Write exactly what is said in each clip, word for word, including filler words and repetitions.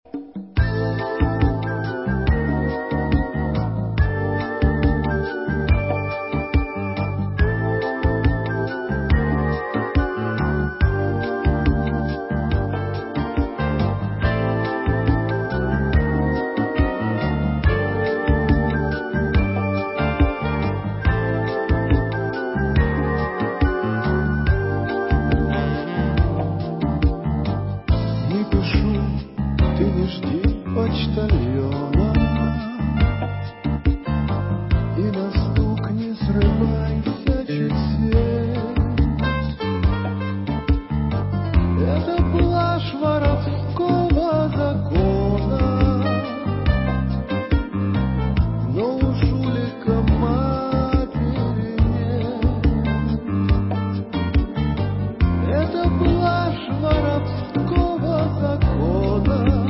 Почтальона, и на стук не срывайся чуть свет. Это блажь воровского закона, но у жулика матери нет. Это блажь воровского закона,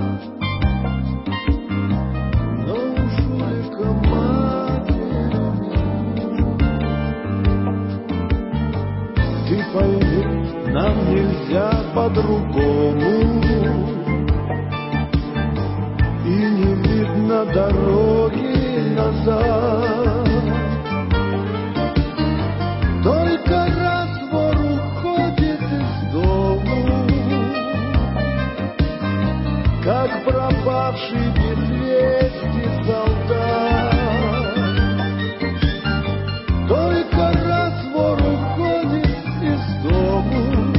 нам нельзя по-другому, и не видно дороги назад. Только раз вор уходит из дому, как пропавший без вести солдат. Только раз вор уходит из дому,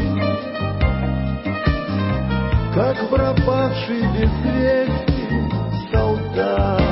как пропавший без вести солдат.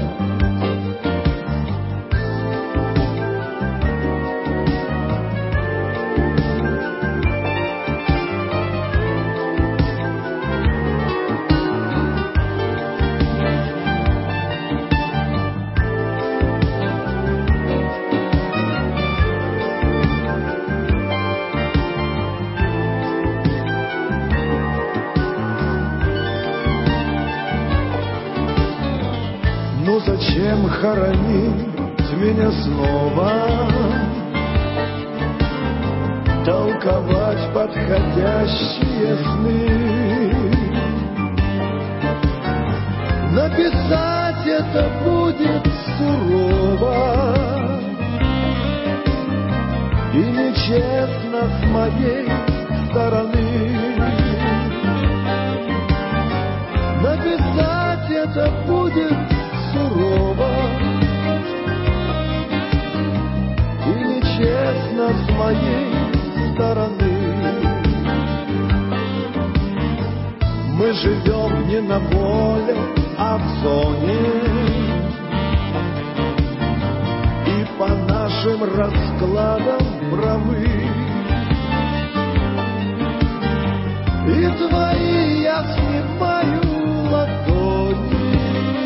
Ну зачем хоронить меня снова, толковать подходящие сны? Написать это будет сурово и нечестно с моей стороны. Написать это будет сурово и нечестно с моей стороны. Мы живем не на воле, а в зоне, и по нашим раскладам правы. И твои я снимаю ладони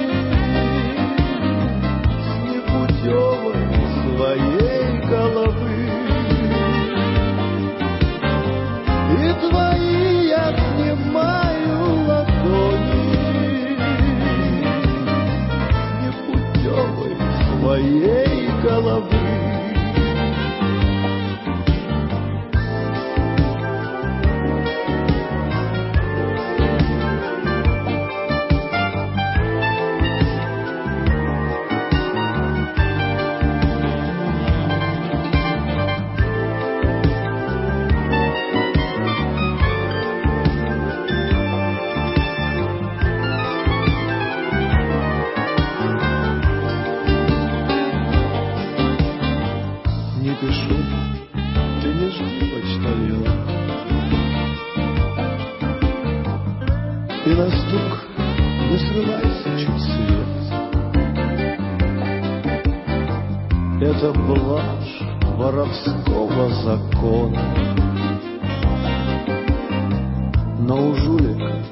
с непутевой своей головы. И твои я снимаю ладони с непутевой своей головы. Не пишу, ты не жди, почтальон, и на стук не срывайся чуть свет. Это блажь воровского закона, но у жулика